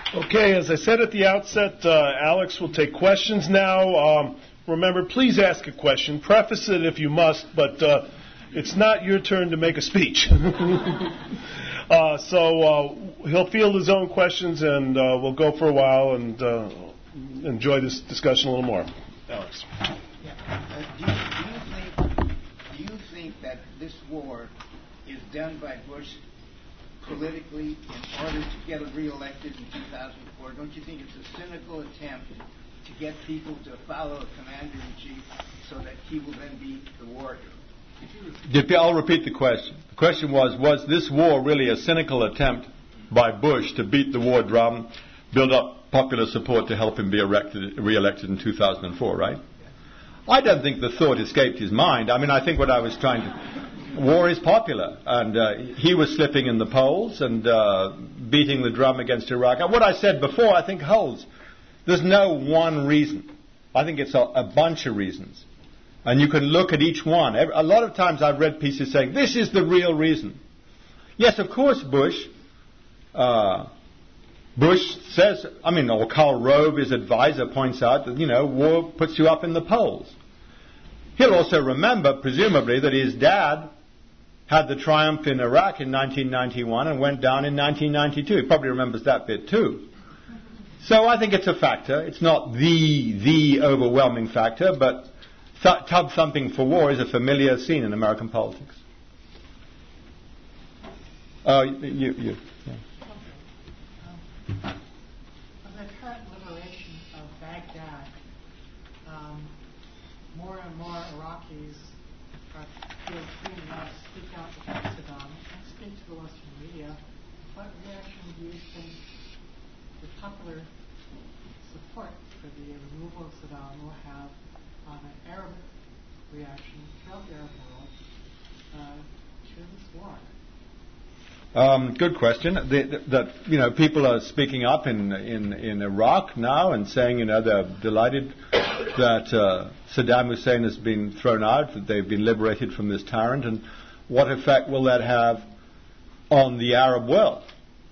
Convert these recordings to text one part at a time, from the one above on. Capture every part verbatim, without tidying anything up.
Okay, as I said at the outset, uh, Alex will take questions now. Um, remember, please ask a question. Preface it if you must, but uh, it's not your turn to make a speech. uh, so uh, he'll field his own questions, and uh, we'll go for a while and uh, enjoy this discussion a little more. Alex. Yeah. Uh, do, you, do, you think, do you think that this war is done by Bush politically in order to get reelected in two thousand four? Don't you think it's a cynical attempt to get people to follow a commander-in-chief so that he will then be the warrior? I'll repeat the question. The question was, was this war really a cynical attempt by Bush to beat the war drum, build up popular support to help him be erected, re-elected in two thousand four, right? I don't think the thought escaped his mind. I mean, I think what I was trying to... War is popular, and uh, he was slipping in the polls and uh, beating the drum against Iraq. And what I said before, I think holds. There's no one reason. I think it's a, a bunch of reasons. And you can look at each one. A lot of times I've read pieces saying, this is the real reason. Yes, of course, Bush. Uh, Bush says, I mean, or Karl Rove, his advisor, points out that, you know, war puts you up in the polls. He'll also remember, presumably, that his dad had the triumph in Iraq in nineteen ninety-one and went down in nineteen ninety-two. He probably remembers that bit too. So I think it's a factor. It's not the, the overwhelming factor, but th- tub thumping for war is a familiar scene in American politics. Uh, you, you, yeah. Um, of the current liberation of Baghdad, um, more and more Iraqis are feel free enough to speak out against Saddam and speak to the Western media. What reaction do you think the popular support for the removal of Saddam will have on an Arab reaction throughout the Arab world uh, to this war? Um, good question. The, the, that you know, people are speaking up in, in in Iraq now and saying, you know, they're delighted that uh, Saddam Hussein has been thrown out, that they've been liberated from this tyrant, and what effect will that have on the Arab world?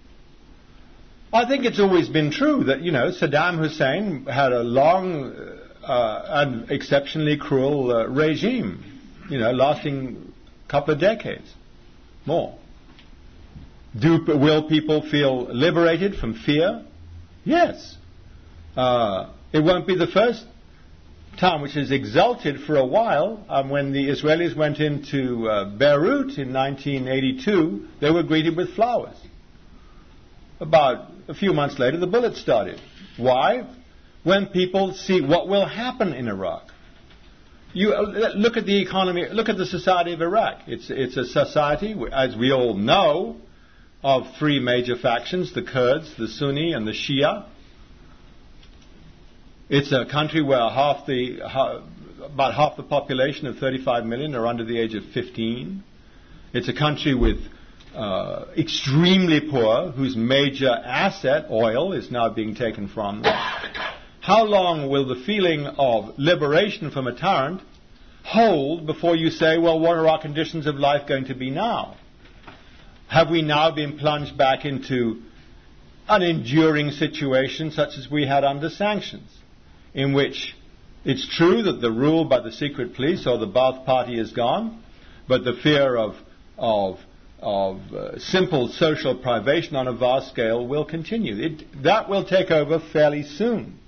I think it's always been true that, you know, Saddam Hussein had a long uh, and exceptionally cruel uh, regime, you know, lasting a couple of decades, more. Do, will people feel liberated from fear? Yes. Uh, it won't be the first time which has exulted for a while. Um, when the Israelis went into uh, Beirut in nineteen eighty-two, they were greeted with flowers. About a few months later, the bullets started. Why? When people see what will happen in Iraq. You uh, look at the economy, look at the society of Iraq. It's, it's a society, as we all know, of three major factions, the Kurds, the Sunni, and the Shia. It's a country where half the, ha, about half the population of thirty-five million are under the age of fifteen. It's a country with uh, extremely poor, whose major asset, oil, is now being taken from them. How long will the feeling of liberation from a tyrant hold before you say, well, what are our conditions of life going to be now? Have we now been plunged back into an enduring situation such as we had under sanctions, in which it's true that the rule by the secret police or the Ba'ath Party is gone, but the fear of, of, of uh, simple social privation on a vast scale will continue. It, that will take over fairly soon.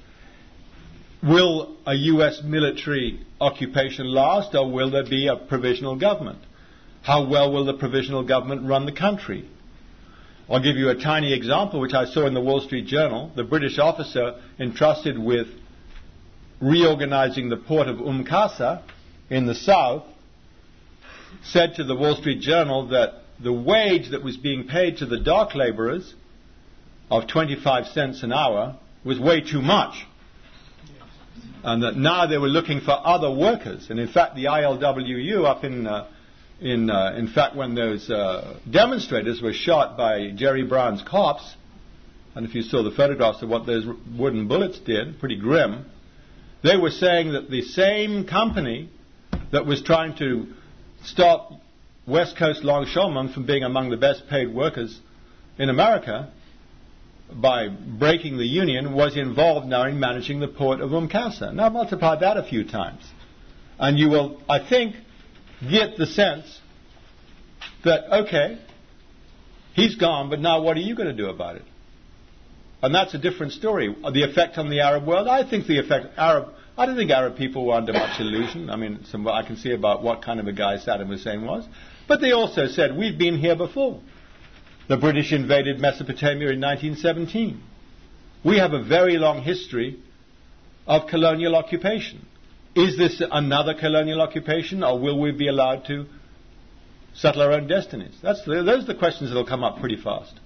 Will a U S military occupation last, or will there be a provisional government? How well will the provisional government run the country? I'll give you a tiny example which I saw in the Wall Street Journal. The British officer entrusted with reorganizing the port of Umm Qasr in the south said to the Wall Street Journal that the wage that was being paid to the dock laborers of twenty-five cents an hour was way too much. And that now they were looking for other workers. And in fact, the I L W U up in... Uh, In, uh, in fact, when those uh, demonstrators were shot by Jerry Brown's cops, and if you saw the photographs of what those wooden bullets did, pretty grim, they were saying that the same company that was trying to stop West Coast longshoremen from being among the best paid workers in America by breaking the Union, was involved now in managing the port of Umm Qasr. Now multiply that a few times, and you will, I think, get the sense that, okay, he's gone, but now what are you going to do about it? And that's a different story. The effect on the Arab world, I think the effect, Arab, I don't think Arab people were under much illusion. I mean, some, I can see about what kind of a guy Saddam Hussein was. But they also said, we've been here before. The British invaded Mesopotamia in nineteen seventeen. We have a very long history of colonial occupation. Is this another colonial occupation, or will we be allowed to settle our own destinies? That's the, those are the questions that will come up pretty fast.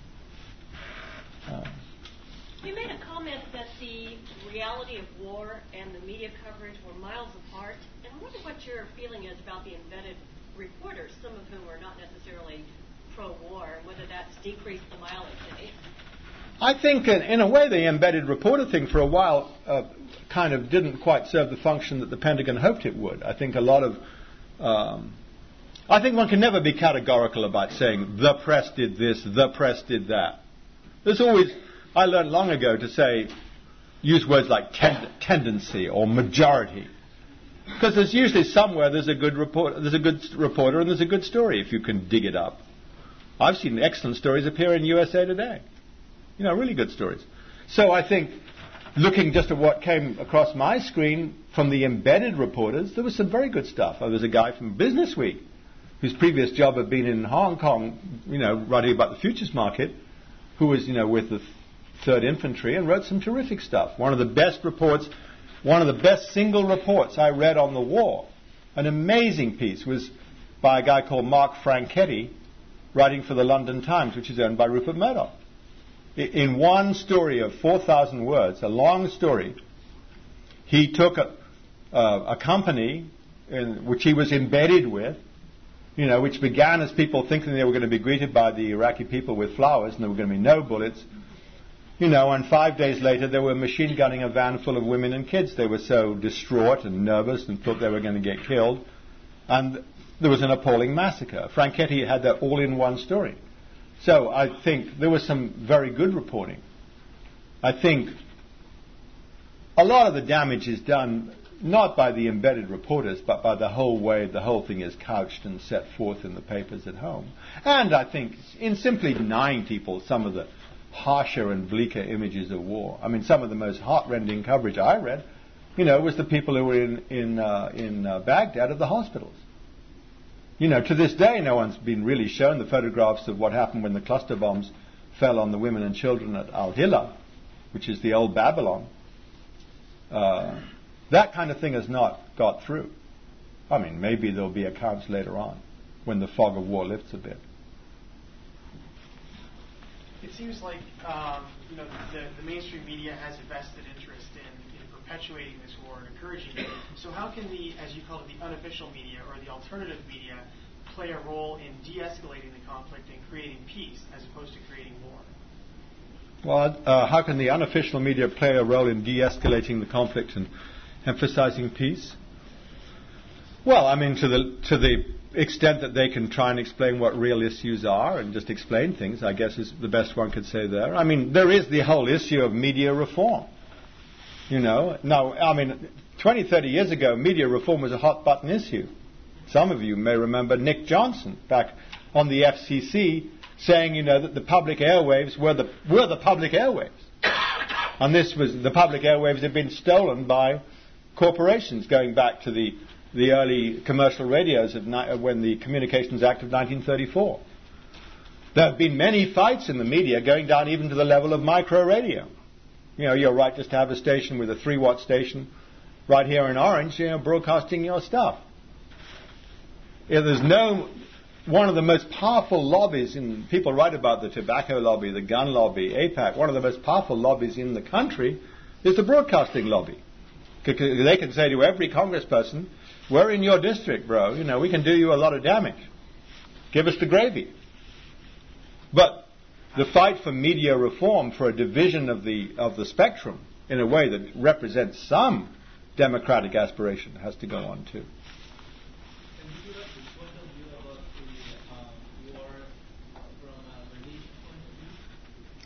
Uh, You made a comment that the reality of war and the media coverage were miles apart. And I wonder what your feeling is about the embedded reporters, some of whom are not necessarily pro-war, and whether that's decreased the mileage any. I think, in, in a way, the embedded reporter thing for a while uh, kind of didn't quite serve the function that the Pentagon hoped it would. I think a lot of... Um, I think one can never be categorical about saying, the press did this, the press did that. There's always... I learned long ago to say, use words like tend- tendency or majority. Because there's usually somewhere there's a good report, there's a good reporter and there's a good story if you can dig it up. I've seen excellent stories appear in U S A Today. You know, really good stories. So I think, looking just at what came across my screen from the embedded reporters, there was some very good stuff. There was a guy from Business Week whose previous job had been in Hong Kong, you know, writing about the futures market, who was, you know, with the Third Infantry and wrote some terrific stuff. One of the best reports, one of the best single reports I read on the war, an amazing piece, was by a guy called Mark Franchetti, writing for the London Times, which is owned by Rupert Murdoch. In one story of four thousand words, a long story, he took a, uh, a company in, which he was embedded with, you know, which began as people thinking they were going to be greeted by the Iraqi people with flowers and there were going to be no bullets. You know, and five days later they were machine gunning a van full of women and kids. They were so distraught and nervous and thought they were going to get killed. And there was an appalling massacre. Franchetti had that all in one story. So I think there was some very good reporting. I think a lot of the damage is done not by the embedded reporters, but by the whole way the whole thing is couched and set forth in the papers at home. And I think in simply denying people some of the harsher and bleaker images of war. I mean, some of the most heart-rending coverage I read, you know, was the people who were in in, uh, in uh, Baghdad at the hospitals. You know, to this day, no one's been really shown the photographs of what happened when the cluster bombs fell on the women and children at Al-Hila, which is the old Babylon. Uh, that kind of thing has not got through. I mean, maybe there'll be accounts later on when the fog of war lifts a bit. It seems like um, you know the, the mainstream media has a vested interest in, in perpetuating this war and encouraging it. So how can the, as you call it, the unofficial media or the alternative media play a role in de-escalating the conflict and creating peace as opposed to creating war? Well, uh, how can the unofficial media play a role in de-escalating the conflict and emphasizing peace? Well, I mean, to the to the extent that they can try and explain what real issues are and just explain things, I guess is the best one could say there. I mean, there is the whole issue of media reform. You know, now, I mean, twenty, thirty years ago, media reform was a hot button issue. Some of you may remember Nick Johnson back on the F C C saying, you know, that the public airwaves were the were the public airwaves. And this was, the public airwaves had been stolen by corporations going back to the the early commercial radios of ni- when the Communications Act of nineteen thirty-four. There have been many fights in the media going down even to the level of micro radio. You know, you're right just to have a station with a three watt station right here in Orange, you know, broadcasting your stuff. Yeah, there's no, one of the most powerful lobbies in, people write about the tobacco lobby, the gun lobby, AIPAC, one of the most powerful lobbies in the country is the broadcasting lobby. Because they can say to every congressperson, we're in your district, bro. You know, we can do you a lot of damage. Give us the gravy. But the fight for media reform, for a division of the of the spectrum in a way that represents some democratic aspiration, has to go on too.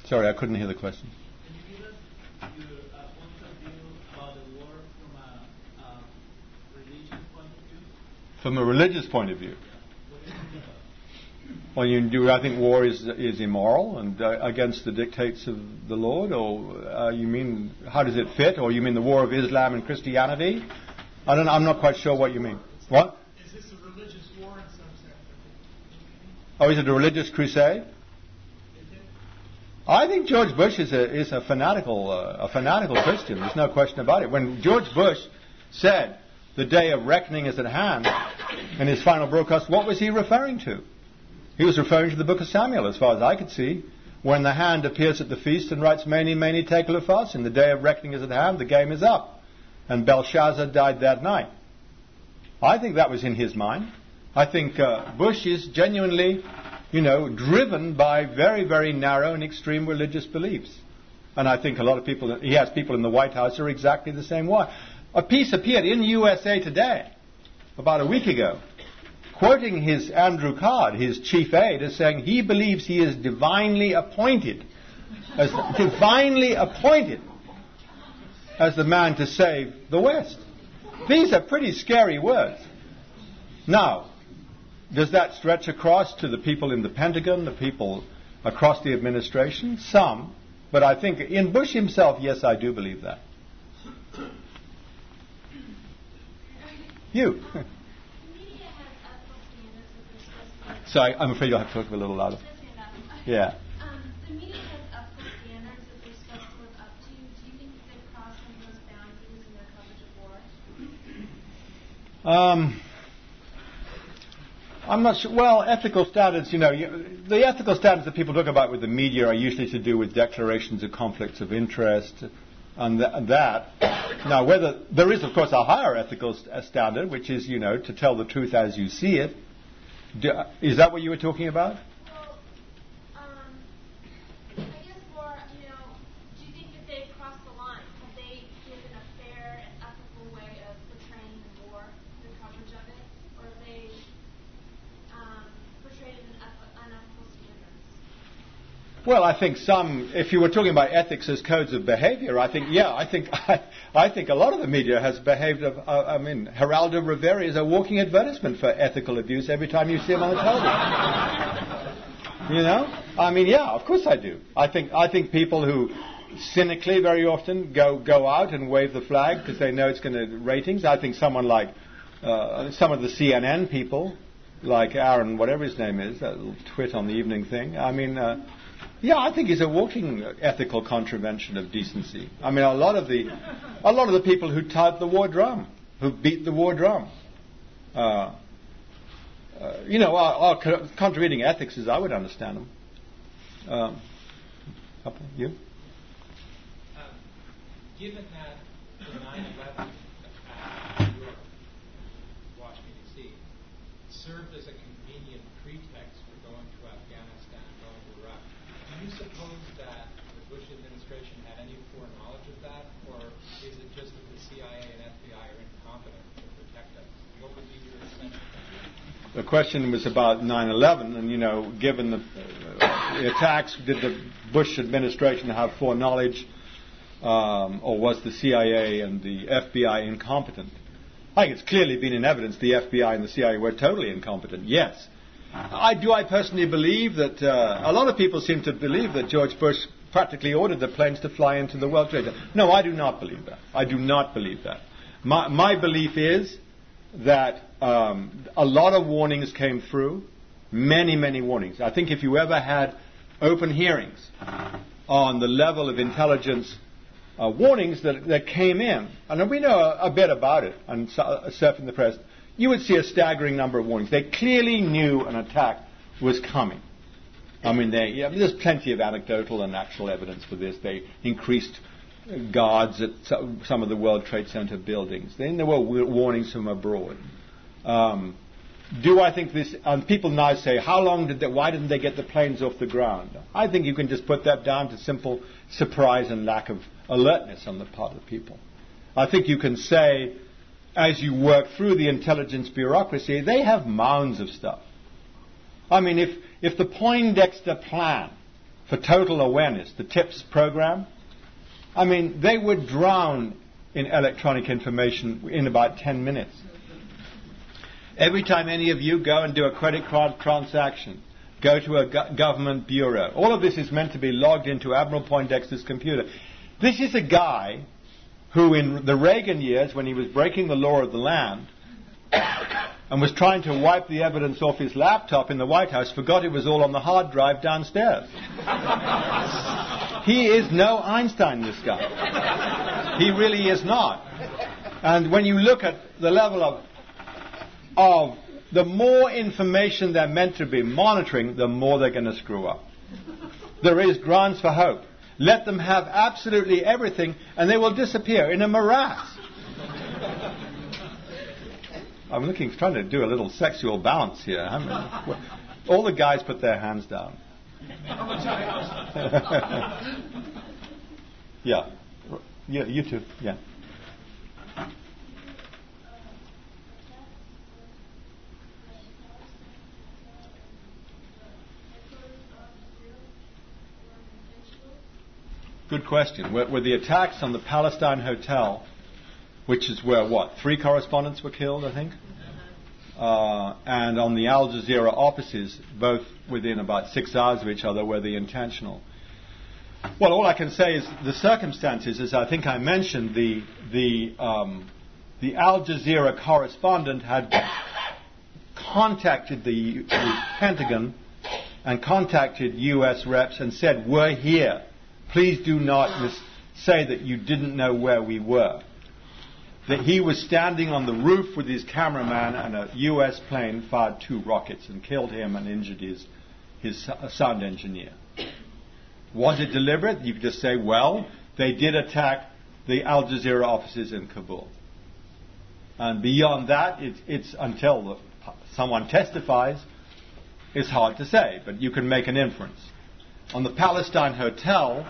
Sorry, I couldn't hear the question. Can you give us your uh, point of view about the war from a uh, religious point of view? From a religious point of view? Yeah. What do you think about it? Well, you, do I think war is is immoral and uh, against the dictates of the Lord, or uh, you mean how does it fit, or you mean the war of Islam and Christianity? I don't. I'm not quite sure what you mean. What? Is this a religious war in some sense? Oh, is it a religious crusade? I think George Bush is a is a fanatical uh, a fanatical Christian. There's no question about it. When George Bush said the day of reckoning is at hand in his final broadcast, what was he referring to? He was referring to the book of Samuel, as far as I could see, when the hand appears at the feast and writes, "Mene, mene, tekel upharsin." The day of reckoning is at hand. The game is up, and Belshazzar died that night. I think that was in his mind. I think uh, Bush is genuinely, you know, driven by very, very narrow and extreme religious beliefs. And I think a lot of people, he has people in the White House who are exactly the same way. A piece appeared in U S A Today about a week ago, quoting his Andrew Card, his chief aide, as saying he believes he is divinely appointed, as divinely appointed as the man to save the West. These are pretty scary words. Now, does that stretch across to the people in the Pentagon, the people across the administration? Some. But I think in Bush himself, yes, I do believe that. You. So I, I'm afraid you'll have to talk a little louder. Yeah. Um, the media has ethical standards that they're supposed to live up to. Do you think that they've crossed some of those boundaries in their coverage of war? Um, I'm not sure. Well, ethical standards, you know, you, the ethical standards that people talk about with the media are usually to do with declarations of conflicts of interest and, th- and that. Now, whether there is, of course, a higher ethical st- standard, which is, you know, to tell the truth as you see it. Do, is that what you were talking about? Well, um, I guess more, you know, do you think that they've crossed the line? Have they given a fair and ethical way of portraying the war, the coverage of it? Or have they um, portrayed it in unethical standards? Well, I think some, if you were talking about ethics as codes of behavior, I think, yeah, I think I, I think a lot of the media has behaved, of, uh, I mean, Geraldo Rivera is a walking advertisement for ethical abuse every time you see him on the television. You know? I mean, yeah, of course I do. I think I think people who cynically very often go, go out and wave the flag because they know it's going to ratings. I think someone like uh, some of the C N N people, like Aaron, whatever his name is, that little twit on the evening thing, I mean... Uh, Yeah, I think he's a walking ethical contravention of decency. I mean, a lot of the, a lot of the people who type the war drum, who beat the war drum, uh, uh, you know, are, are co- contravening ethics as I would understand them. Um, you? Um, given that the nine eleven attack in Europe, Washington, D C, served as a convenient pretext for going to Afghanistan, going to Iraq, do you suppose that the Bush administration had any foreknowledge of that, or is it just that the C I A and F B I are incompetent to protect us? What would be your sense of that? The question was about nine eleven, and, you know, given the, uh, the attacks, did the Bush administration have foreknowledge, um, or was the C I A and the F B I incompetent? I think it's clearly been in evidence the F B I and the C I A were totally incompetent, yes. I, do I personally believe that, uh, a lot of people seem to believe that George Bush practically ordered the planes to fly into the World Trade Center. No, I do not believe that. I do not believe that. My, my belief is that um, a lot of warnings came through, many, many warnings. I think if you ever had open hearings on the level of intelligence uh, warnings that, that came in, and we know a, a bit about it and uh, stuff in the press, you would see a staggering number of warnings. They clearly knew an attack was coming. I mean, they, yeah, there's plenty of anecdotal and actual evidence for this. They increased guards at some of the World Trade Center buildings. Then there were warnings from abroad. Um, do I think this? And people now say, how long did they? Why didn't they get the planes off the ground? I think you can just put that down to simple surprise and lack of alertness on the part of the people. I think you can say, as you work through the intelligence bureaucracy, they have mounds of stuff. I mean, if if the Poindexter plan for total awareness, the TIPS program. I mean, they would drown in electronic information in about ten minutes. Every time any of you go and do a credit card transaction, go to a go- government bureau, all of this is meant to be logged into Admiral Poindexter's computer. This is a guy who in the Reagan years, when he was breaking the law of the land and was trying to wipe the evidence off his laptop in the White House, forgot it was all on the hard drive downstairs. He is no Einstein, this guy. He really is not. And when you look at the level of, of the more information they're meant to be monitoring, the more they're going to screw up. There is grounds for hope. Let them have absolutely everything, and they will disappear in a morass. I'm looking, trying to do a little sexual balance here. I mean, all the guys put their hands down. yeah. yeah, you too. Yeah. Good question. Were, were the attacks on the Palestine Hotel, which is where, what, three correspondents were killed, I think? Uh, and on the Al Jazeera offices, both within about six hours of each other, were they intentional? Well, all I can say is the circumstances, as I think I mentioned, the, the, um, the Al Jazeera correspondent had contacted the, the Pentagon and contacted U S reps and said, we're here. Please do not mis- say that you didn't know where we were. That he was standing on the roof with his cameraman and a U S plane fired two rockets and killed him and injured his, his sound engineer. Was it deliberate? You could just say, well, they did attack the Al Jazeera offices in Kabul. And beyond that, it, it's until the, someone testifies, it's hard to say, but you can make an inference. On the Palestine Hotel,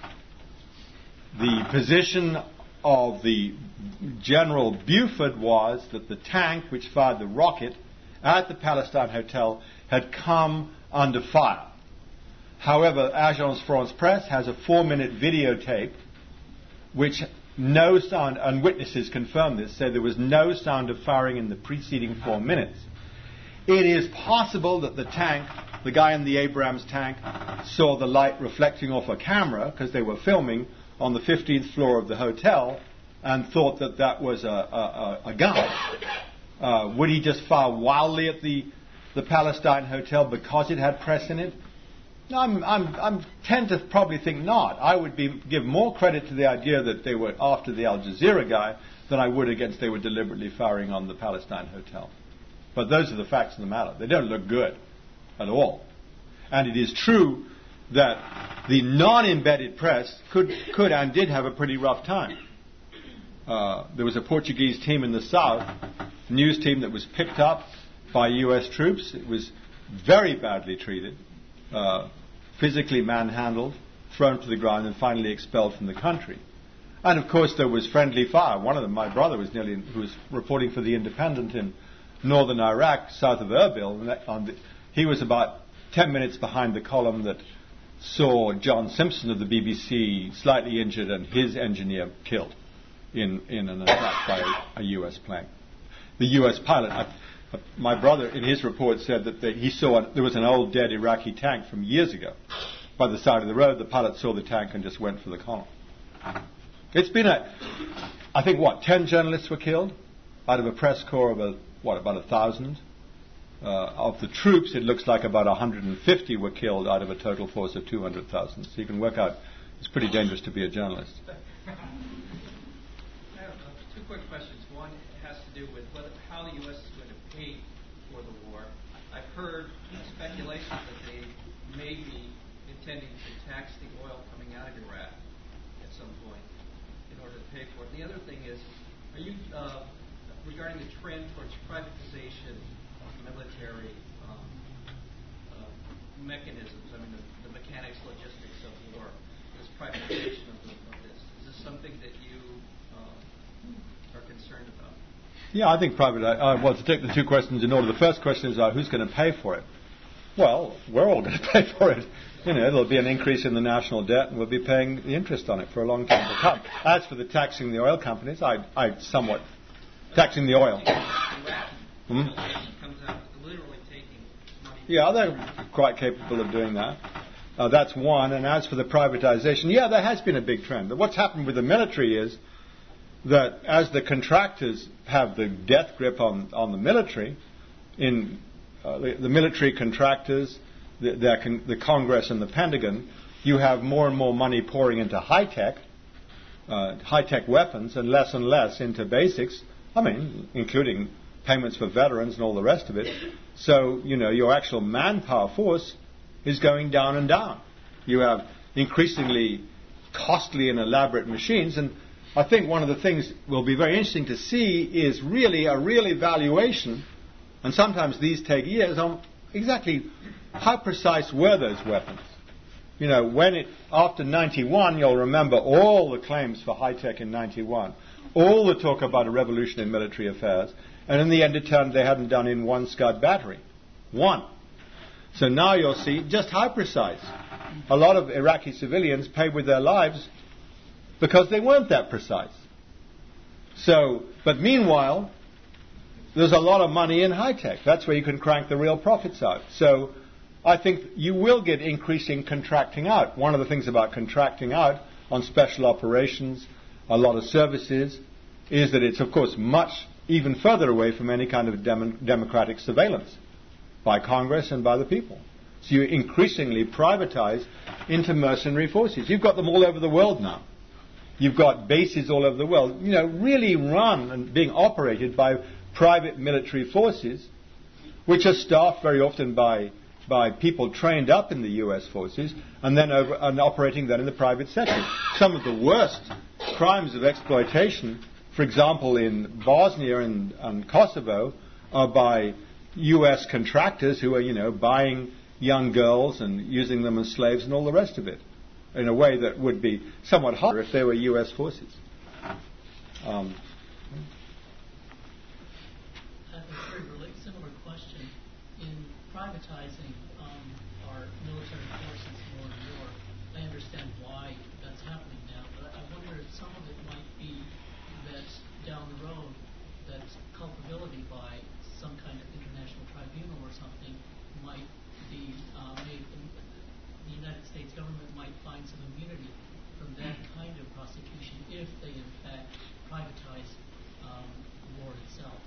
the position of the General Buford was that the tank which fired the rocket at the Palestine Hotel had come under fire. However, Agence France-Presse has a four-minute videotape which no sound, and witnesses confirm this, say there was no sound of firing in the preceding four minutes. It is possible that the tank, the guy in the Abrams tank, saw the light reflecting off a camera because they were filming on the fifteenth floor of the hotel and thought that that was a, a, a gun. Uh, would he just fire wildly at the, the Palestine Hotel because it had press in it? No, I'm, I'm, I'm tend to probably think not. I would be, give more credit to the idea that they were after the Al Jazeera guy than I would against they were deliberately firing on the Palestine Hotel. But those are the facts of the matter. They don't look good at all. And it is true that the non-embedded press could, could and did have a pretty rough time. Uh, there was a Portuguese team in the south, news team that was picked up by U S troops. It was very badly treated, uh, physically manhandled, thrown to the ground, and finally expelled from the country. And of course, there was friendly fire. One of them, my brother, was nearly who was reporting for the Independent in northern Iraq, south of Erbil. And that, on the, he was about ten minutes behind the column that saw John Simpson of the B B C slightly injured and his engineer killed in, in an attack by a, a U S plane. The U S pilot, I, uh, my brother in his report said that the, he saw a, there was an old dead Iraqi tank from years ago by the side of the road. The pilot saw the tank and just went for the column. It's been a, I think what, ten journalists were killed out of a press corps of a, what, about a thousand? Uh, of the troops, it looks like about one hundred fifty were killed out of a total force of two hundred thousand. So you can work out it's pretty dangerous to be a journalist. I have uh, two quick questions. One has to do with whether, how the U S is going to pay for the war. I've heard speculation that they may be intending to tax the oil coming out of Iraq at some point in order to pay for it. And the other thing is, are you, uh, regarding the trend towards privatization of military um, uh, mechanisms, I mean the, the mechanics, logistics of war, this privatization of, the, of this, is this something that you uh, are concerned about? Yeah, I think private. Uh, well, to take the two questions in order, the first question is uh, who's going to pay for it? Well, we're all going to pay for it. you know, there'll be an increase in the national debt, and we'll be paying the interest on it for a long time to come. As for the taxing the oil companies, I, I somewhat taxing the oil. Hmm? Yeah, they're quite capable of doing that. Uh, that's one. And as for the privatization, yeah, there has been a big trend. But what's happened with the military is that as the contractors have the death grip on, on the military, in uh, the, the military contractors, the, the, con- the Congress and the Pentagon, you have more and more money pouring into high-tech, uh, high-tech weapons, and less and less into basics, I mean, including payments for veterans and all the rest of it. So, you know, your actual manpower force is going down and down. You have increasingly costly and elaborate machines, and I think one of the things will be very interesting to see is really a real evaluation, and sometimes these take years, on exactly how precise were those weapons. You know, when it, after ninety-one, you'll remember all the claims for high-tech in ninety-one, all the talk about a revolution in military affairs, and in the end it turned they hadn't done in one Scud battery. One. So now you'll see just how precise. A lot of Iraqi civilians paid with their lives because they weren't that precise. So, but meanwhile, there's a lot of money in high-tech. That's where you can crank the real profits out. So I think you will get increasing contracting out. One of the things about contracting out on special operations, a lot of services, is that it's, of course, much even further away from any kind of dem- democratic surveillance by Congress and by the people. So you increasingly privatize into mercenary forces. You've got them all over the world now. You've got bases all over the world, you know, really run and being operated by private military forces, which are staffed very often by by people trained up in the U S forces, and then over, and operating then in the private sector. Some of the worst crimes of exploitation, for example, in Bosnia and, and Kosovo, are by U S contractors who are, you know, buying young girls and using them as slaves and all the rest of it, in a way that would be somewhat harder if they were U S forces. Um, I have a very relate, similar question. In privatizing um, our military forces more and more, I understand why that's happening now, but I wonder if some of it might be that down the road, that culpability by some kind of international tribunal or something might be uh, made. The United States government might find some immunity from that kind of prosecution if they in fact privatize um, war itself.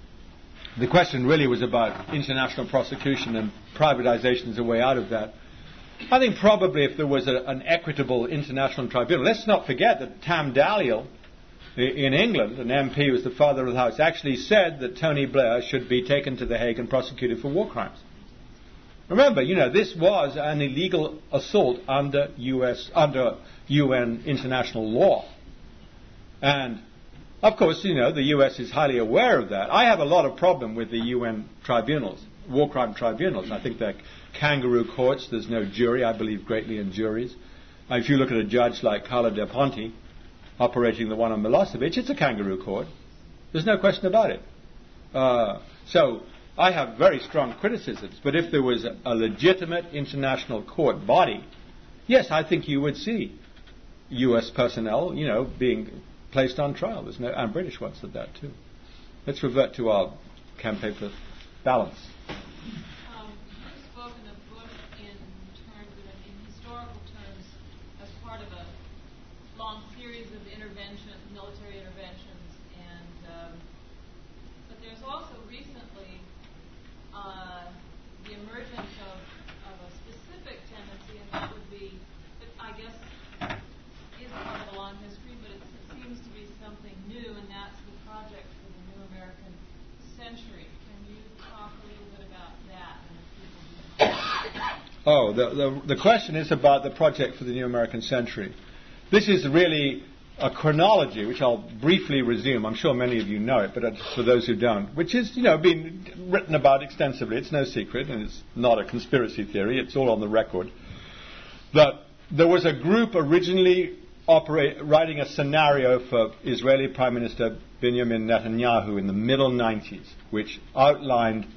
The question really was about international prosecution and privatization as a way out of that. I think probably if there was a, an equitable international tribunal, let's not forget that Tam Dalyell in England, an M P who was the father of the House, actually said that Tony Blair should be taken to The Hague and prosecuted for war crimes. Remember, you know, this was an illegal assault under U S under U N international law. And, of course, you know, the U S is highly aware of that. I have a lot of problem with the U N tribunals, war crime tribunals. I think they're kangaroo courts. There's no jury. I believe greatly in juries. Uh, if you look at a judge like Carla Del Ponte, operating the one on Milosevic, it's a kangaroo court. There's no question about it. Uh, so I have very strong criticisms, but if there was a, a legitimate international court body, yes, I think you would see U S personnel, you know, being placed on trial. There's no, and British ones did that too. Let's revert to our campaign for balance. Um, you've spoken of Bush in terms of, in historical terms, as part of a long series of interventions, military interventions, and um, but there's also recently uh, the emergence of, of a specific tendency, and that would be, I guess, is part of a long history, but it's, it seems to be something new, and that's the project for the New American Century. Can you talk a little bit about that and the people behind it? Oh, the, the the question is about the project for the New American Century. This is really a chronology, which I'll briefly resume. I'm sure many of you know it, but for those who don't, which is, you know, been written about extensively. It's no secret, and it's not a conspiracy theory. It's all on the record. That there was a group originally operate, writing a scenario for Israeli Prime Minister Benjamin Netanyahu in the middle nineties, which outlined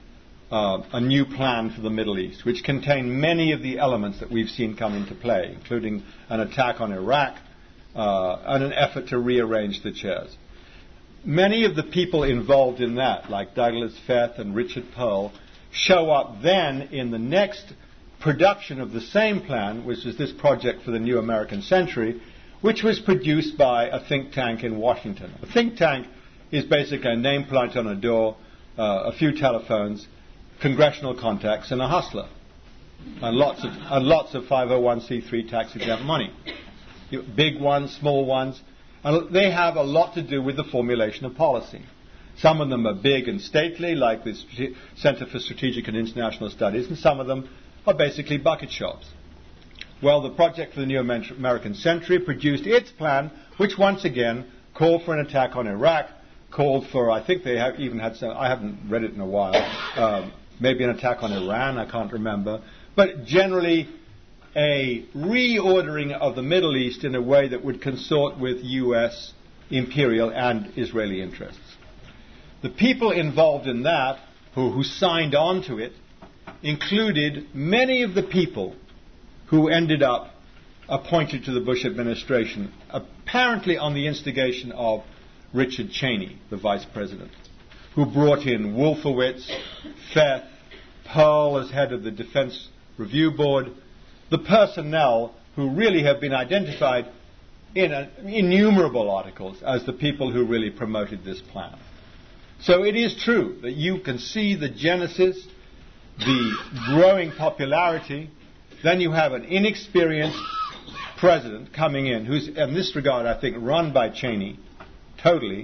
uh, a new plan for the Middle East, which contained many of the elements that we've seen come into play, including an attack on Iraq uh, and an effort to rearrange the chairs. Many of the people involved in that, like Douglas Feith and Richard Pearl, show up then in the next production of the same plan, which is this project for the New American Century, which was produced by a think tank in Washington. A think tank is basically a nameplate on a door, uh, a few telephones, congressional contacts, and a hustler, and lots of and lots of five oh one c three tax-exempt money, big ones, small ones, and they have a lot to do with the formulation of policy. Some of them are big and stately, like the Center for Strategic and International Studies, and some of them are basically bucket shops. Well, the Project for the New American Century produced its plan, which once again called for an attack on Iraq, called for, I think they have even had some, I haven't read it in a while, um, maybe an attack on Iran, I can't remember, but generally a reordering of the Middle East in a way that would consort with U S imperial and Israeli interests. The people involved in that, who, who signed on to it, included many of the people who ended up appointed to the Bush administration, apparently on the instigation of Richard Cheney, the vice president, who brought in Wolfowitz, Feith, Pearl as head of the Defense Review Board, the personnel who really have been identified in a, innumerable articles as the people who really promoted this plan. So it is true that you can see the genesis, the growing popularity. Then you have an inexperienced president coming in, who's in this regard, I think, run by Cheney, totally.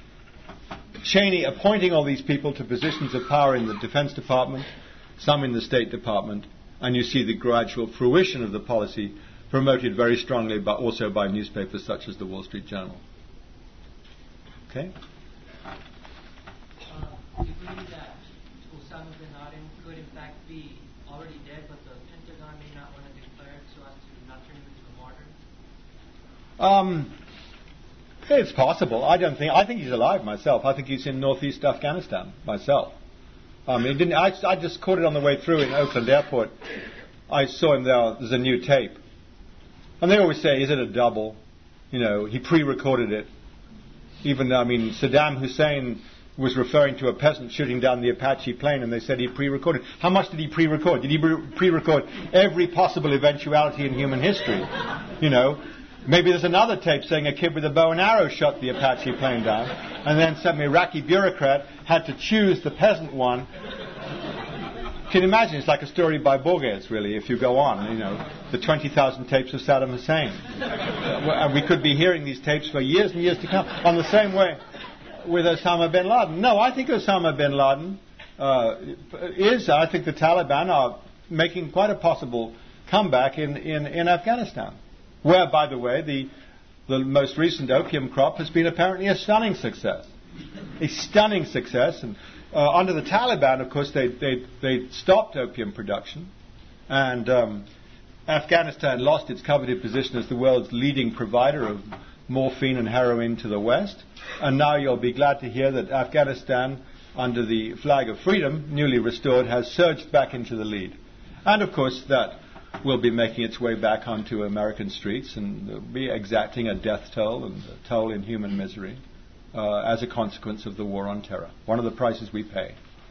Cheney appointing all these people to positions of power in the Defense Department, some in the State Department, and you see the gradual fruition of the policy promoted very strongly, but also by newspapers such as the Wall Street Journal. Okay? Uh, do you believe that Osama bin Laden could in fact be already dead, but the Pentagon may not want to declare it so as to not turn him into a martyr? Um, it's possible. I don't think. I think he's alive myself. I think he's in northeast Afghanistan myself. Um, he didn't. I, I just caught it on the way through in Oakland Airport. I saw him there. There's a new tape, and they always say, "Is it a double?" You know, he pre-recorded it. Even I mean, Saddam Hussein was referring to a peasant shooting down the Apache plane, and they said he pre-recorded. How much did he pre-record? Did he pre-record every possible eventuality in human history? You know, maybe there's another tape saying a kid with a bow and arrow shot the Apache plane down, and then some Iraqi bureaucrat had to choose the peasant one. Can you imagine? It's like a story by Borges, really, if you go on, you know, the twenty thousand tapes of Saddam Hussein. And we could be hearing these tapes for years and years to come, on the same way with Osama bin Laden. No, I think Osama bin Laden uh, is, I think the Taliban are making quite a possible comeback in, in, in Afghanistan, where, by the way, the, the most recent opium crop has been apparently a stunning success. A stunning success. And uh, under the Taliban, of course, they, they, they stopped opium production, and um, Afghanistan lost its coveted position as the world's leading provider of morphine and heroin to the West. And now you'll be glad to hear that Afghanistan, under the flag of freedom, newly restored, has surged back into the lead. And, of course, that will be making its way back onto American streets and be exacting a death toll and a toll in human misery uh, as a consequence of the war on terror. One of the prices we pay.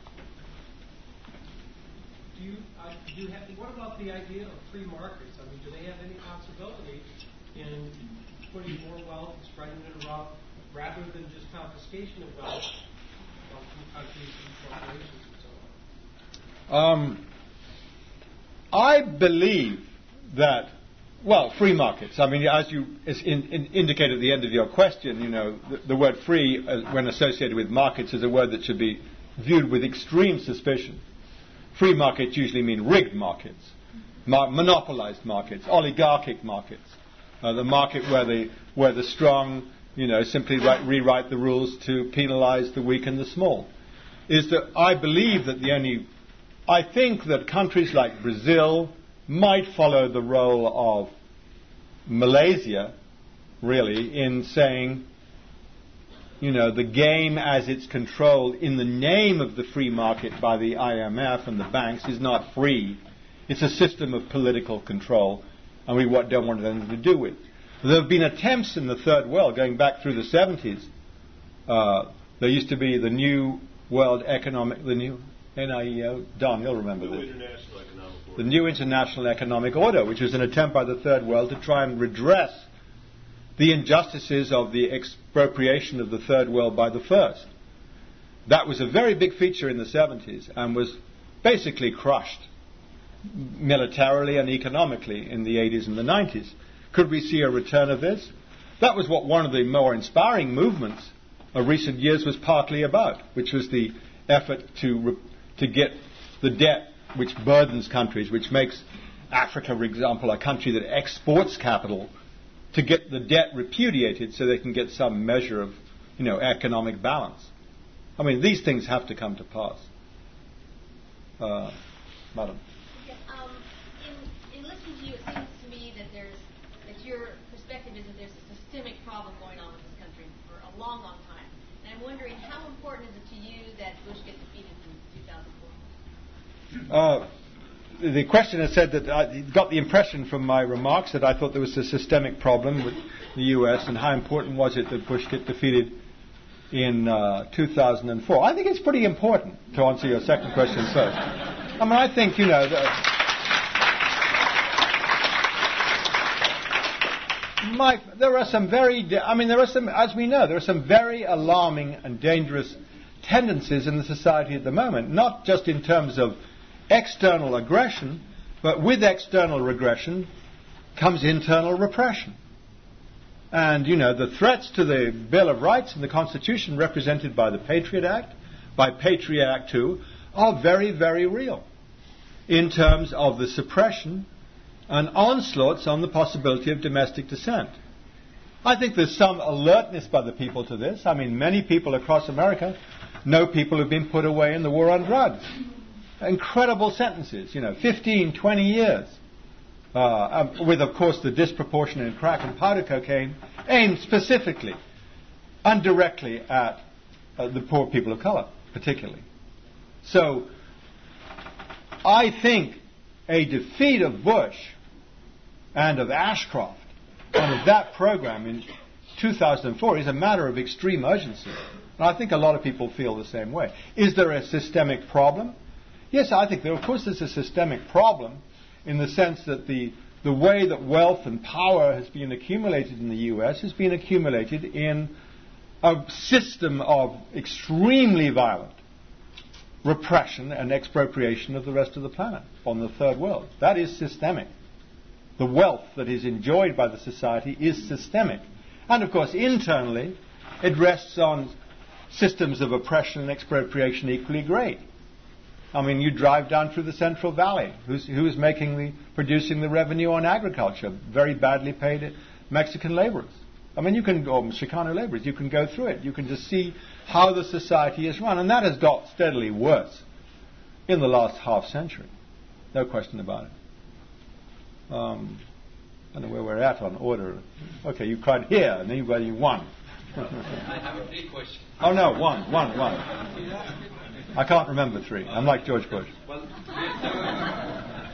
Do you, uh, do you have, what about the idea of free markets? I mean, do they have any possibility in putting more wealth and spreading it around rather than just confiscation of wealth from countries and corporations and so on? Um, I believe that, well, free markets. I mean, as you as in, in indicate at the end of your question, you know, the, the word free, uh, when associated with markets, is a word that should be viewed with extreme suspicion. Free markets usually mean rigged markets, mar- monopolized markets, oligarchic markets. Uh, the market where the where the strong, you know, simply write, rewrite the rules to penalize the weak and the small. Is that I believe that the only, I think that countries like Brazil might follow the role of Malaysia, really, in saying, you know, the game as it's controlled in the name of the free market by the I M F and the banks is not free. It's a system of political control, and we don't want anything to do with. There have been attempts in the Third World going back through the seventies. Uh, there used to be the New World Economic, the new N I E O. Don, you'll remember New this. International Economic Order. The New International Economic Order, which was an attempt by the Third World to try and redress the injustices of the expropriation of the Third World by the First. That was a very big feature in the seventies and was basically crushed militarily and economically in the eighties and the nineties. Could we see a return of this? That was what one of the more inspiring movements of recent years was partly about, which was the effort to re- to get the debt which burdens countries, which makes Africa, for example, a country that exports capital, to get the debt repudiated so they can get some measure of, you know, economic balance. I mean, these things have to come to pass. Uh, Madam. Yes, um, in, in listening to you, it seems to me that there's that your perspective is that there's a systemic problem going on in this country for a long, long time. And I'm wondering, how important is it to you that Bush get defeated in two thousand four? Uh, The questioner said that I got the impression from my remarks that I thought there was a systemic problem with the U S and how important was it that Bush get defeated in uh, two thousand four. I think it's pretty important, to answer your second question first. I mean, I think, you know, the, my, there are some very, I mean, there are some, as we know, there are some very alarming and dangerous tendencies in the society at the moment, not just in terms of external aggression, but with external regression comes internal repression. And, you know, the threats to the Bill of Rights and the Constitution represented by the Patriot Act, by Patriot Act two, are very, very real in terms of the suppression and onslaughts on the possibility of domestic dissent. I think there's some alertness by the people to this. I mean, many people across America know people who've been put away in the war on drugs. Incredible sentences, you know, fifteen, twenty years, uh, um, with, of course, the disproportion in crack and powder cocaine aimed specifically and directly at uh, the poor people of color, particularly. So, I think a defeat of Bush and of Ashcroft and of that program in two thousand four is a matter of extreme urgency. And I think a lot of people feel the same way. Is there a systemic problem? Yes, I think there, of course, there's a systemic problem in the sense that the, the way that wealth and power has been accumulated in the U S has been accumulated in a system of extremely violent repression and expropriation of the rest of the planet on the Third World. That is systemic. The wealth that is enjoyed by the society is systemic. And, of course, internally, it rests on systems of oppression and expropriation equally great. I mean, you drive down through the Central Valley. Who's, who's making the, producing the revenue on agriculture? Very badly paid Mexican laborers. I mean, you can, or Chicano laborers, you can go through it. You can just see how the society is run. And that has got steadily worse in the last half century. No question about it. Um, I don't know where we're at on order. Okay, you cried here, and then you got you one. I have a three question. Oh, no, one, one, one. I can't remember three. I'm like George Bush. Well, uh,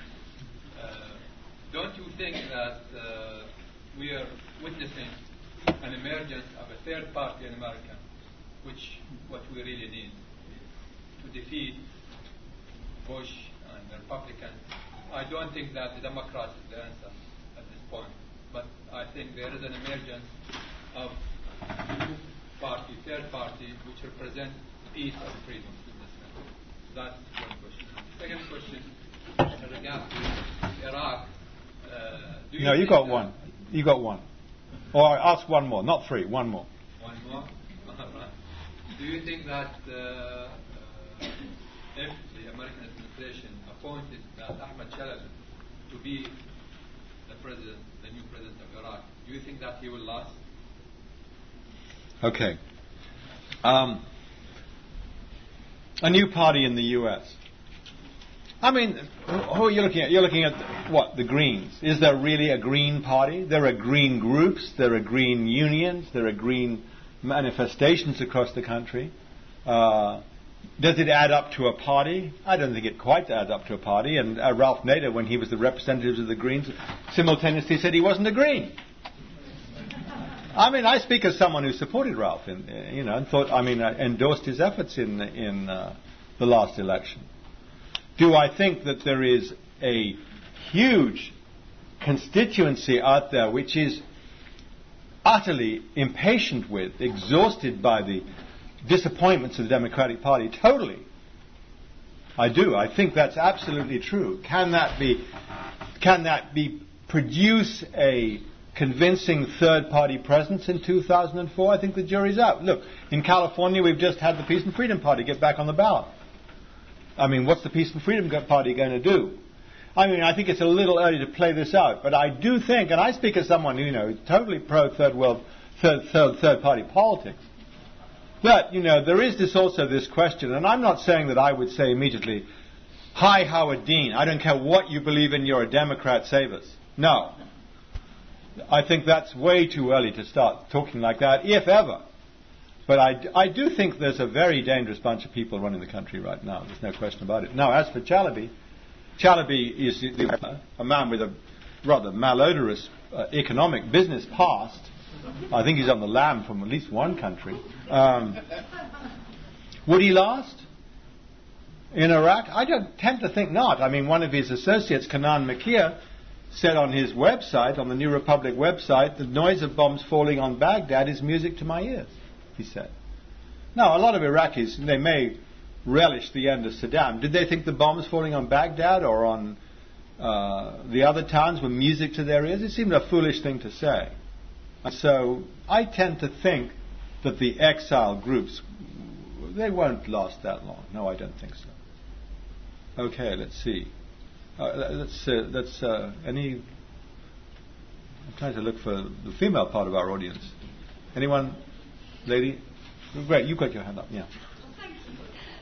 don't you think that uh, we are witnessing an emergence of a third party in America, which what we really need to defeat Bush and the Republicans? I don't think that the Democrats is the answer at this point, but I think there is an emergence of new party, third party, which represent peace and freedom in this country. That's one question. Second question, in regard to Iraq. Uh, do you no, you got one. You got one. Or ask one more, not three, one more. One more? Right. Do you think that uh, uh, if the American administration appointed uh, Ahmed Shalabi to be the president, the new president of Iraq, do you think that he will last? Okay. Um, a new party in the U S. I mean, who are you looking at? You're looking at, what, the Greens. Is there really a Green party? There are Green groups, there are Green unions, there are Green manifestations across the country. Uh, does it add up to a party? I don't think it quite adds up to a party. And uh, Ralph Nader, when he was the representative of the Greens, simultaneously said he wasn't a Green. I mean, I speak as someone who supported Ralph, in, uh, you know, and thought, I mean, uh, endorsed his efforts in in uh, the last election. Do I think that there is a huge constituency out there which is utterly impatient with, exhausted by the disappointments of the Democratic Party? Totally. I do. I think that's absolutely true. Can that be, can that be, produce a convincing third-party presence in two thousand four? I think the jury's out. Look, in California, we've just had the Peace and Freedom Party get back on the ballot. I mean, what's the Peace and Freedom Party going to do? I mean, I think it's a little early to play this out, but I do think, and I speak as someone who, you know, is totally pro-third world, third, third, third-party politics, that, you know, there is this also this question, and I'm not saying that I would say immediately, hi, Howard Dean, I don't care what you believe in, you're a Democrat, save us. No. I think that's way too early to start talking like that, if ever. But I, I do think there's a very dangerous bunch of people running the country right now. There's no question about it. Now, as for Chalabi, Chalabi is a man with a rather malodorous uh, economic business past. I think he's on the lam from at least one country. Um, would he last in Iraq? I don't tend to think not. I mean, one of his associates, Kanan Makir, said on his website, on the New Republic website, the noise of bombs falling on Baghdad is music to my ears, he said. Now, a lot of Iraqis, they may relish the end of Saddam. Did they think the bombs falling on Baghdad or on uh, the other towns were music to their ears? It seemed a foolish thing to say. So I tend to think that the exile groups, they won't last that long. No, I don't think so. Okay, let's see. Uh, let's, uh, let's uh, any... I'm trying to look for the female part of our audience. Anyone? Lady? Great, you got your hand up, yeah. Well, thank you.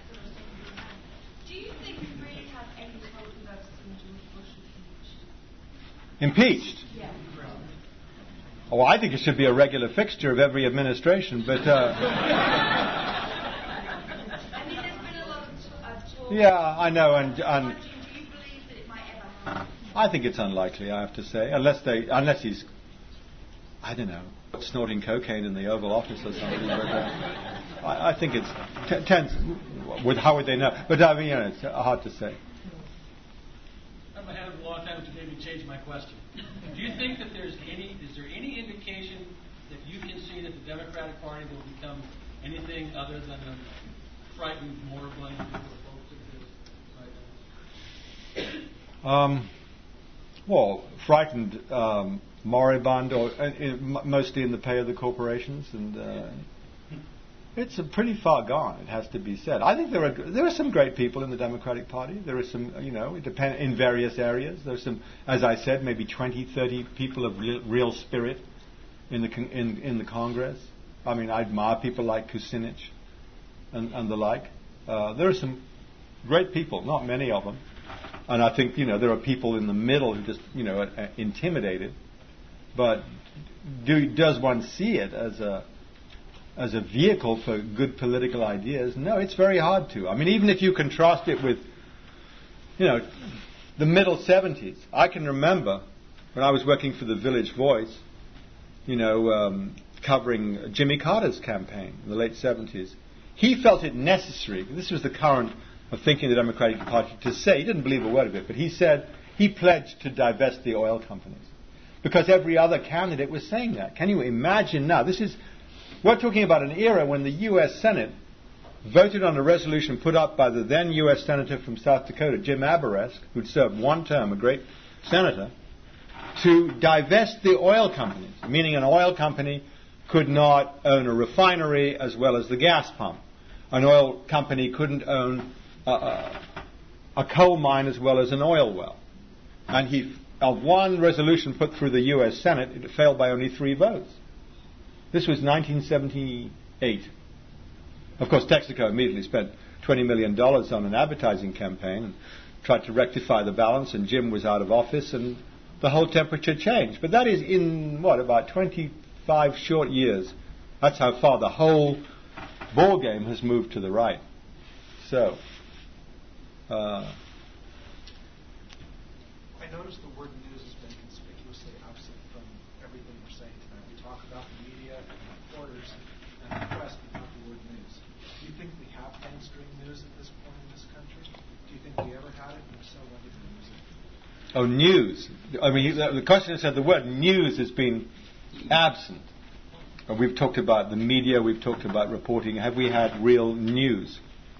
Do you think we really have any hope of seeing George Bush impeached? Impeached? Yeah. Oh, I think it should be a regular fixture of every administration, but... Uh, I mean, there's been a lot of t- uh, talk... Yeah, I know, and... and happen? I think it's unlikely, I have to say, unless they, unless he's, I don't know, snorting cocaine in the Oval Office or something. But, uh, I, I think it's t- tense. With how would they know? But I mean, you know, it's hard to say. I've had a long time to maybe change my question. Do you think that there's any, is there any indication that you can see that the Democratic Party will become anything other than a frightened moribund group of folks that is right now? Um, well, frightened um, moribund, or uh, in, mostly in the pay of the corporations, and uh, it's a pretty far gone. It has to be said. I think there are there are some great people in the Democratic Party. There are some, you know, it depend in various areas. There's some, as I said, maybe twenty, thirty people of real, real spirit in the con- in in the Congress. I mean, I admire people like Kucinich and, and the like. Uh, there are some great people, not many of them. And I think, you know, there are people in the middle who just, you know, are intimidated. But do, does one see it as a as a vehicle for good political ideas? No, it's very hard to. I mean, even if you contrast it with, you know, the middle seventies. I can remember when I was working for the Village Voice, you know, um, covering Jimmy Carter's campaign in the late seventies. He felt it necessary, this was the current of thinking the Democratic Party, to say, he didn't believe a word of it, but he said he pledged to divest the oil companies. Because every other candidate was saying that. Can you imagine now? This is, we're talking about an era when the U S Senate voted on a resolution put up by the then U S Senator from South Dakota, Jim Abourezk, who'd served one term, a great senator, to divest the oil companies, meaning an oil company could not own a refinery as well as the gas pump. An oil company couldn't own Uh, a coal mine as well as an oil well. And he, of one resolution put through the U S Senate, it failed by only three votes. This was nineteen seventy-eight. Of course, Texaco immediately spent twenty million dollars on an advertising campaign and tried to rectify the balance, and Jim was out of office, and the whole temperature changed. But that is in, what, about twenty-five short years That's how far the whole ball game has moved to the right. So, uh, I noticed the word news has been conspicuously absent from everything we're saying tonight. We talk about the media and reporters and the press, but not the word news. Do you think we have mainstream news at this point in this country? Do you think we ever had it? And if so, when did we lose it? oh, news. I mean, the, the question said the word news has been absent. Uh, We've talked about the media, we've talked about reporting. Have we had real news?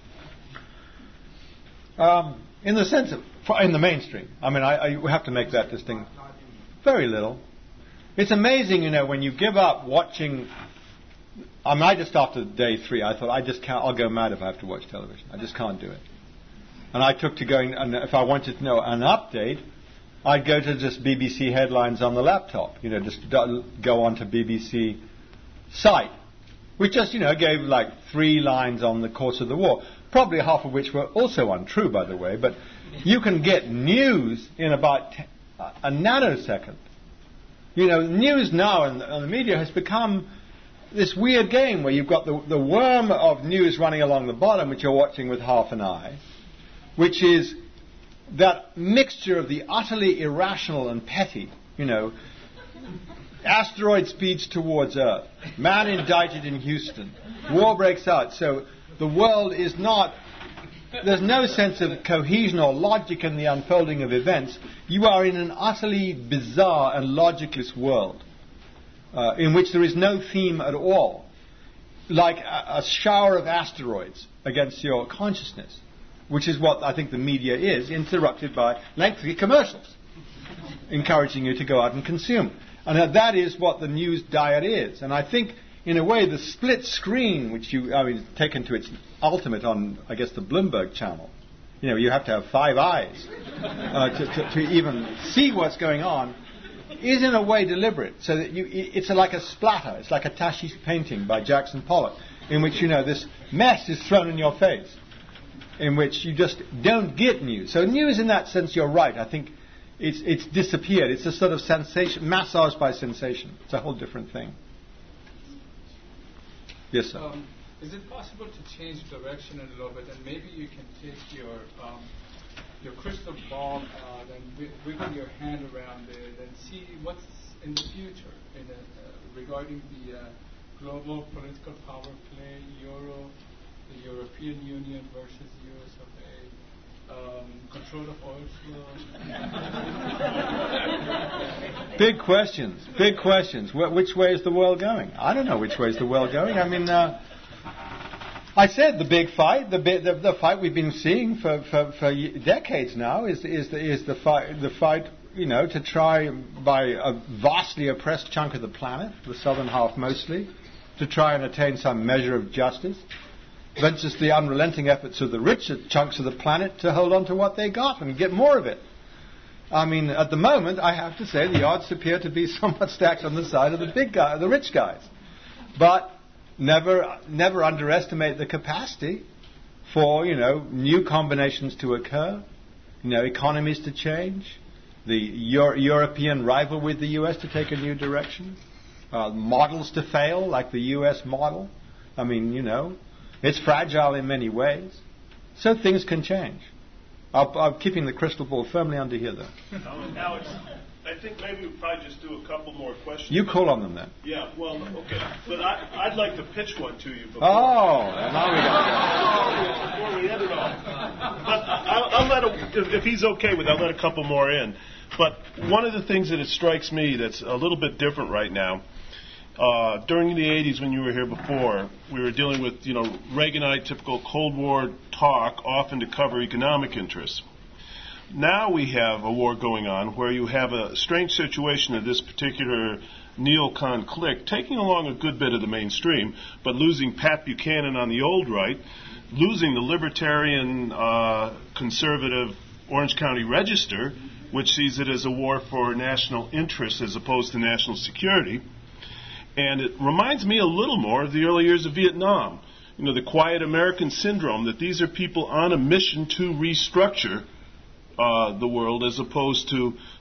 Um, in the sense of, in the mainstream. I mean, I, I we have to make that distinction. Very little. It's amazing, you know, when you give up watching. I mean, I just after day three, I thought I just can't. I'll go mad if I have to watch television. I just can't do it. And I took to going. And if I wanted to know an update, I'd go to just B B C headlines on the laptop. You know, just do, go on to B B C site, which just, you know, gave like three lines on the course of the war. Probably half of which were also untrue, by the way. But you can get news in about t- a nanosecond. You know, news now in the, in the media has become this weird game where you've got the, the worm of news running along the bottom, which you're watching with half an eye, which is that mixture of the utterly irrational and petty, you know, asteroid speeds towards Earth, man indicted in Houston, war breaks out. So the world is not, there's no sense of cohesion or logic in the unfolding of events. You are in an utterly bizarre and logicless world uh, in which there is no theme at all, like a, a shower of asteroids against your consciousness, which is what I think the media is, interrupted by lengthy commercials, encouraging you to go out and consume. And that is what the news diet is. And I think, in a way, the split screen, which you, I mean, taken to its ultimate on, I guess, the Bloomberg channel, you know, you have to have five eyes uh, to, to, to even see what's going on, is in a way deliberate. So that you, it's a, like a splatter. It's like a Tashi painting by Jackson Pollock, in which, you know, this mess is thrown in your face, in which you just don't get news. So news, in that sense, you're right. I think it's it's disappeared. It's a sort of sensation, massage by sensation. It's a whole different thing. Yes, sir. Um, is it possible to change direction a little bit, and maybe you can take your um, your crystal ball uh, and wi- wiggle your hand around it and see what's in the future in the, uh, regarding the uh, global political power play, Euro, the European Union versus the U S of A, um, control of oil flow. Big questions. Big questions. Wh- which way is the world going? I don't know which way is the world going. I mean, uh, I said the big fight, the, bi- the the fight we've been seeing for, for, for decades now is is the is the fight the fight you know to try by a vastly oppressed chunk of the planet, the southern half mostly, to try and attain some measure of justice. Versus the unrelenting efforts of the richer chunks of the planet to hold on to what they got and get more of it. I mean, at the moment, I have to say the odds appear to be somewhat stacked on the side of the big guy, the rich guys. But never, never underestimate the capacity for, you know, new combinations to occur, you know, economies to change, the Euro- European rival with the U S to take a new direction, uh, models to fail, like the U S model. I mean, you know, it's fragile in many ways, so things can change. I'll, I'm keeping the crystal ball firmly under here, though. Alex, I think maybe we'll probably just do a couple more questions. You call on them then. Yeah, well, okay. But I, I'd like to pitch one to you before. Oh, now we got Before we end it all. But I'll, I'll let him, if, if he's okay with it, I'll let a couple more in. But one of the things that it strikes me that's a little bit different right now, Uh, during the eighties, when you were here before, we were dealing with, you know, Reaganite typical Cold War talk, often to cover economic interests. Now we have a war going on where you have a strange situation of this particular neocon clique taking along a good bit of the mainstream, but losing Pat Buchanan on the old right, losing the libertarian, uh, conservative Orange County Register, which sees it as a war for national interests as opposed to national security. And it reminds me a little more of the early years of Vietnam. You know, the quiet American syndrome, that these are people on a mission to restructure uh, the world as opposed to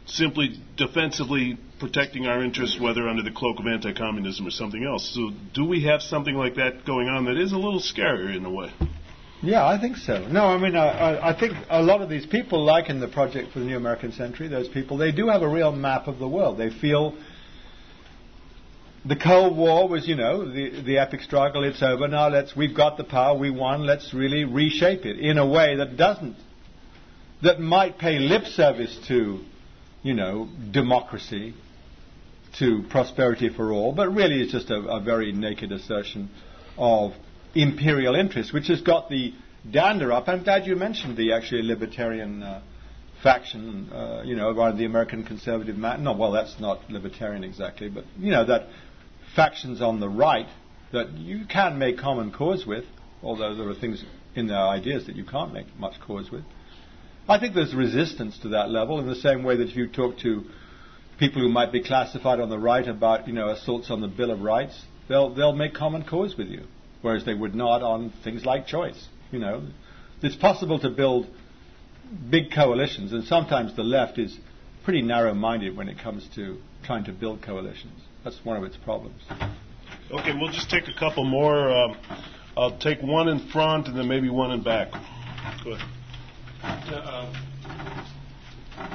simply defensively protecting our interests, whether under the cloak of anti-communism or something else. So do we have something like that going on that is a little scarier in a way? Yeah, I think so. No, I mean, I, I think a lot of these people, like in the Project for the New American Century, those people, they do have a real map of the world. They feel the Cold War was, you know, the, the epic struggle, it's over, now let's, we've got the power, we won, let's really reshape it in a way that doesn't, that might pay lip service to, you know, democracy, to prosperity for all, but really is just a, a very naked assertion of imperial interest, which has got the dander up. I'm glad you mentioned the actually libertarian uh, faction, uh, you know, around the American conservative man. No, well, that's not libertarian exactly, but, you know, that factions on the right that you can make common cause with, although there are things in their ideas that you can't make much cause with. I think there's resistance to that level in the same way that if you talk to people who might be classified on the right about, you know, assaults on the Bill of Rights, they'll they'll make common cause with you, whereas they would not on things like choice. You know, it's possible to build big coalitions, and sometimes the left is pretty narrow-minded when it comes to trying to build coalitions. That's one of its problems. Okay, we'll just take a couple more. Um, I'll take one in front and then maybe one in back. Go ahead. Yeah, um,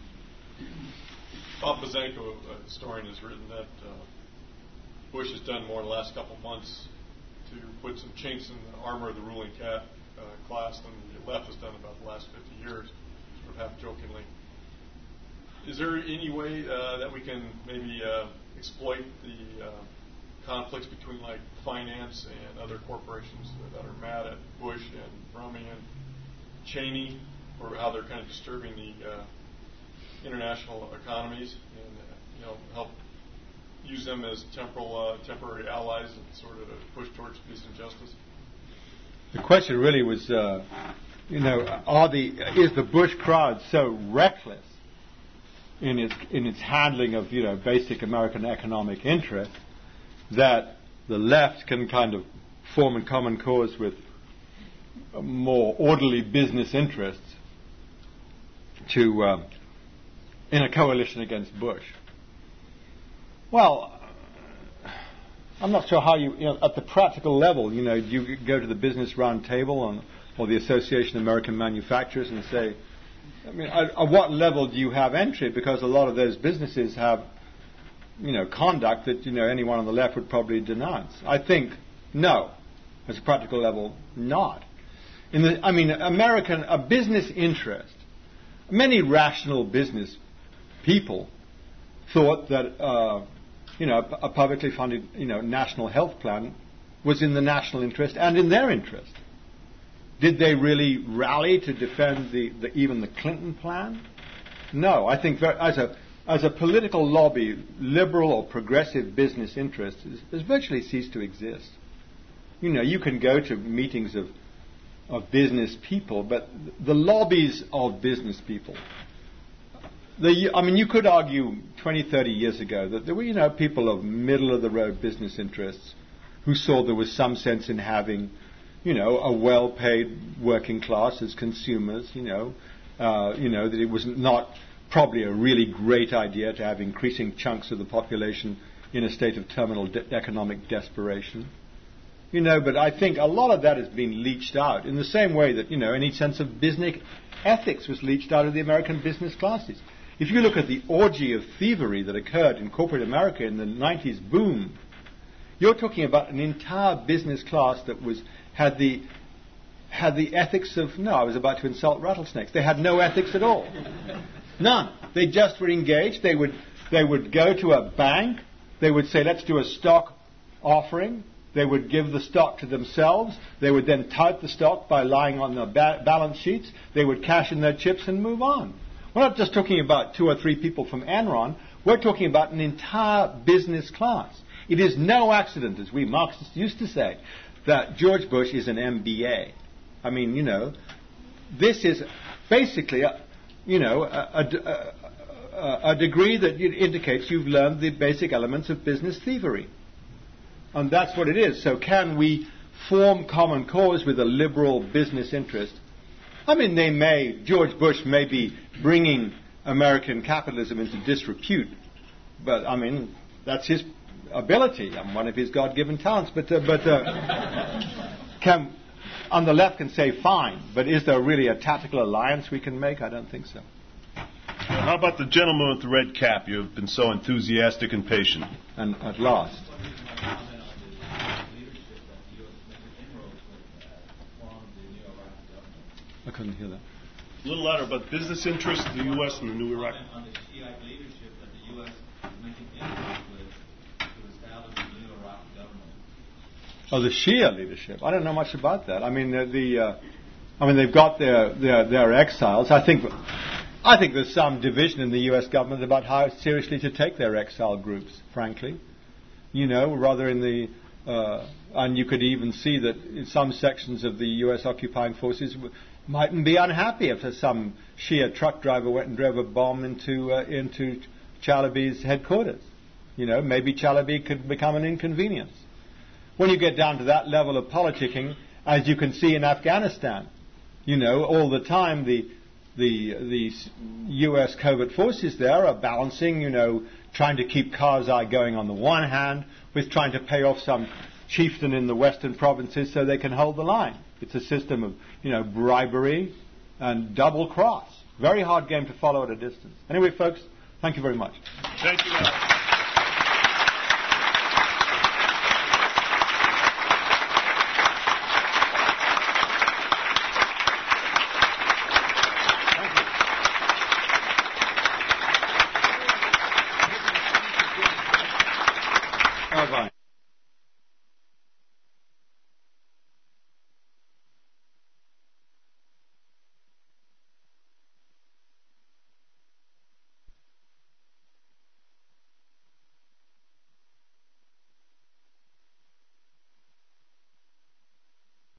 Bob Bazenko, a historian, has written that uh, Bush has done more in the last couple of months to put some chinks in the armor of the ruling cat, uh, class than the left has done about the last fifty years, sort of half-jokingly. Is there any way uh, that we can maybe uh, exploit the uh, conflicts between, like, finance and other corporations that are mad at Bush and Romney and Cheney, or how they're kind of disturbing the uh, international economies, and uh, you know, help use them as temporal, uh, temporary allies and sort of push towards peace and justice? The question really was, uh, you know, are the is the Bush crowd so reckless in its in its handling of, you know, basic American economic interests that the left can kind of form a common cause with more orderly business interests to um, in a coalition against Bush? Well, I'm not sure how you, you know, at the practical level, you know, you go to the Business Roundtable on, or the Association of American Manufacturers and say, I mean, at, at what level do you have entry? Because a lot of those businesses have, you know, conduct that, you know, anyone on the left would probably denounce. I think no, as a practical level, not. In the, I mean, American, a business interest, many rational business people thought that, uh, you know, a publicly funded, you know, national health plan was in the national interest and in their interest. Did they really rally to defend the, the even the Clinton plan? No. I think ver- as a as a political lobby, liberal or progressive business interests has virtually ceased to exist. You know, you can go to meetings of of business people, but the lobbies of business people. The, I mean, you could argue twenty, thirty years ago that there were, you know, people of middle-of-the-road business interests who saw there was some sense in having, you know, a well-paid working class as consumers, you know, uh, you know, that it was not probably a really great idea to have increasing chunks of the population in a state of terminal de- economic desperation. You know, but I think a lot of that has been leached out in the same way that, you know, any sense of business ethics was leached out of the American business classes. If you look at the orgy of thievery that occurred in corporate America in the nineties boom, you're talking about an entire business class that was had the had the ethics of, no, I was about to insult rattlesnakes. They had no ethics at all. None. They just were engaged. They would they would go to a bank. They would say, let's do a stock offering. They would give the stock to themselves. They would then type the stock by lying on the ba- balance sheets. They would cash in their chips and move on. We're not just talking about two or three people from Enron. We're talking about an entire business class. It is no accident, as we Marxists used to say, that George Bush is an M B A. I mean, you know, this is basically, a, you know, a, a, a, a degree that indicates you've learned the basic elements of business thievery. And that's what it is. So can we form common cause with a liberal business interest? I mean, they may, George Bush may be bringing American capitalism into disrepute. But, I mean, that's his ability and one of his God-given talents. But, uh, but uh, can, on the left can say, fine, but is there really a tactical alliance we can make? I don't think so. Well, how about the gentleman with the red cap? You've been so enthusiastic and patient. And at last. I couldn't hear that. A little louder about business interests of the U S and the new Iraq. On the Shiite leadership that the U S is making inroads with to establish a new Iraq government. Oh, the Shia leadership. I don't know much about that. I mean, uh, the, uh, I mean, they've got their, their their exiles. I think, I think there's some division in the U S government about how seriously to take their exile groups. Frankly, you know, rather in the, uh, and you could even see that in some sections of the U S occupying forces w- mightn't be unhappy if some Shia truck driver went and drove a bomb into uh, into Chalabi's headquarters. You know, maybe Chalabi could become an inconvenience. When you get down to that level of politicking, as you can see in Afghanistan, you know, all the time the the the U S covert forces there are balancing, you know, trying to keep Karzai going on the one hand with trying to pay off some chieftain in the western provinces so they can hold the line. It's a system of, you know, bribery and double cross. Very hard game to follow at a distance. Anyway, folks, thank you very much. Thank you.